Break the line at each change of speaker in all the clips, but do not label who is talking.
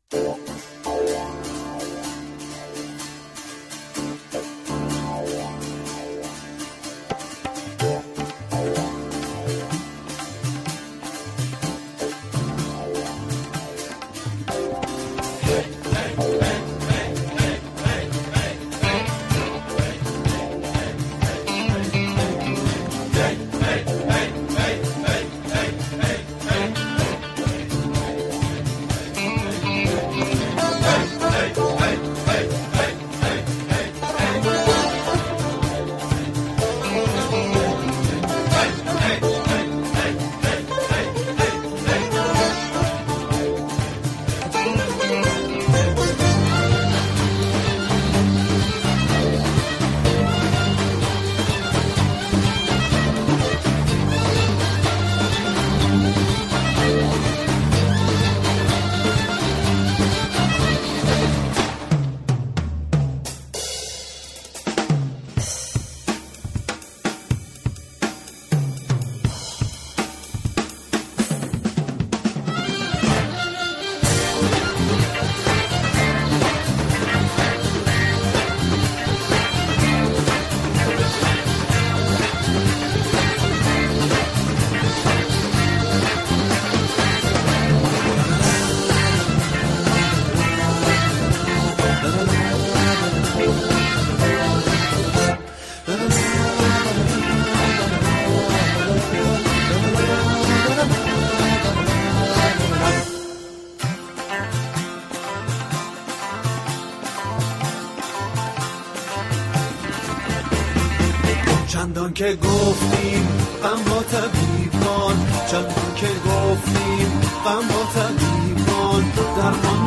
چندان که گفتیم غم با طبیبان، چندان که گفتیم غم با طبیبان، درمان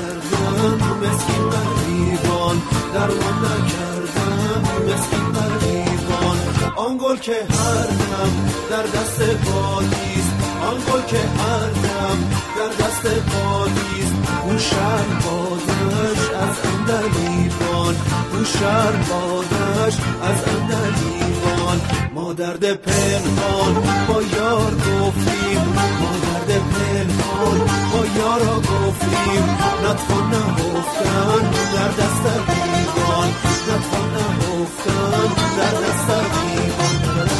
نکردن مسکین غریبان، درمان نکردن مسکین غریبان. آن گل که هر دم در دست بادیست، آن گل که هر دم در دست بادیست، اون شرم بادش از اندلیبان، اون شرم بادش از اندلیبان. ما درد پنهان با یار گفتیم، ما درد پنهان با یارا گفتیم، نتوان نهفتن در دست دیوان، نتوان نهفتن در دست دیوان.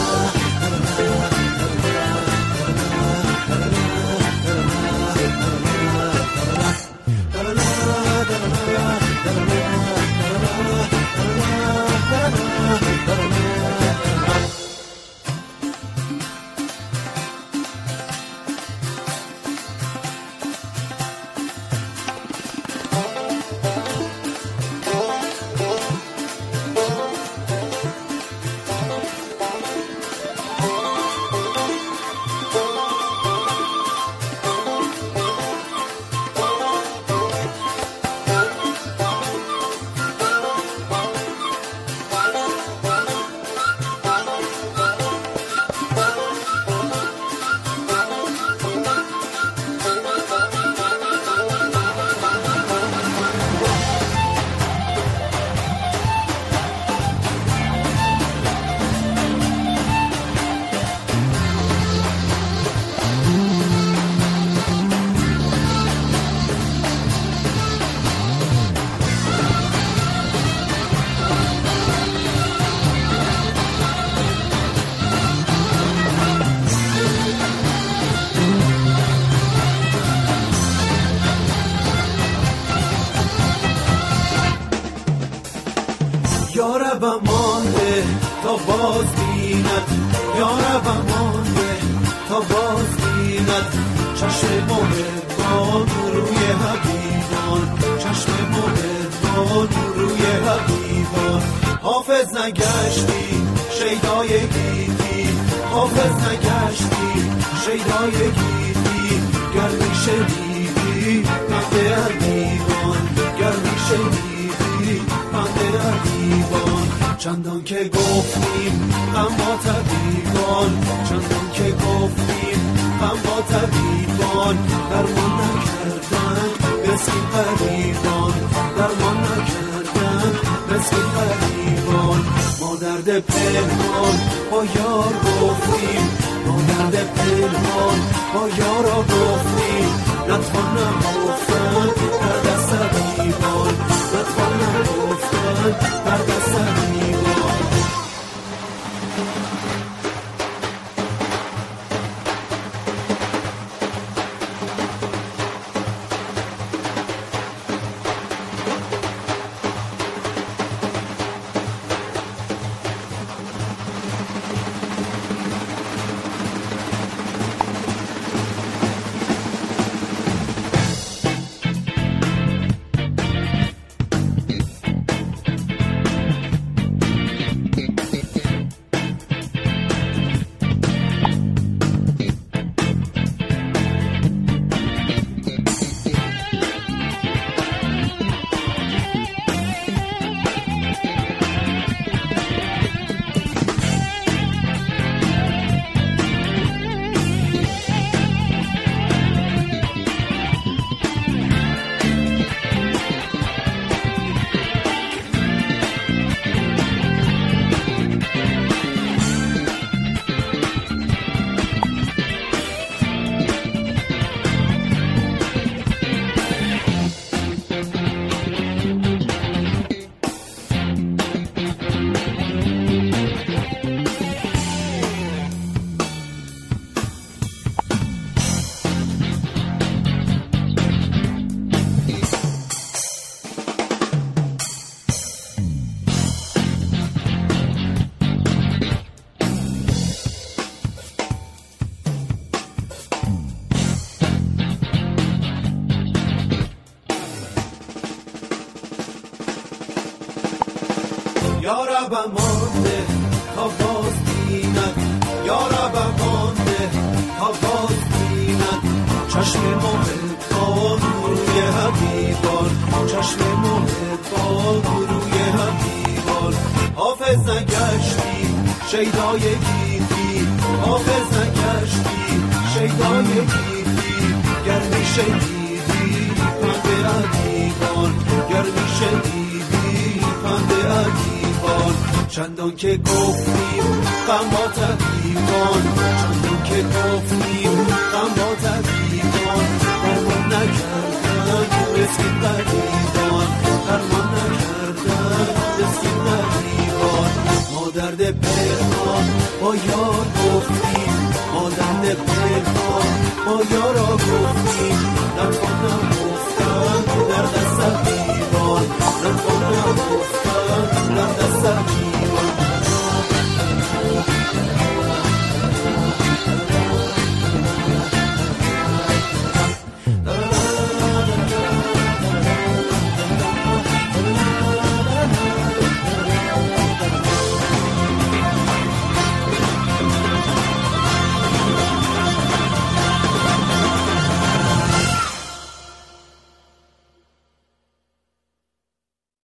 یارب مانده تا باز بیند، یارب مانده تا باز بیند، چشم محبان روی حبیبان، چشم محبان روی حبیبان. حافظ نگشتی شیدای گیتی، حافظ نگشتی شیدای گیتی، گر میشنیدی بنده حبیبان، گر میشنیدی بنده حبیبان. چندان که گفتیم غم با طبیبان، چندان که گفتیم غم با طبیبان، درمان نکردن مسکین غریبان، درمان نکردن مسکین غریبان. ما درد پنهان با یار گفتیم، ما درد پنهان با یارا گفتیم، نتوان نهفتن یارب مانده تا باز بیند یارب مانده تا باز بیند چشم محبان روی حبیبان چشم محبان روی حبیبان حافظ نگشتی شیدای گیتی حافظ نگشتی شیدای گیتی گر میشنیدی پند ادیبان گر میشنیدی پند ادیبان چندان که گفتیم غم با طبیبان چندان که گفتیم غم با طبیبان درمان نکردن مسکین غریبان درمان نکردن مسکین غریبان ما درد پنهان با یار گفتیم ما درد پنهان با یارا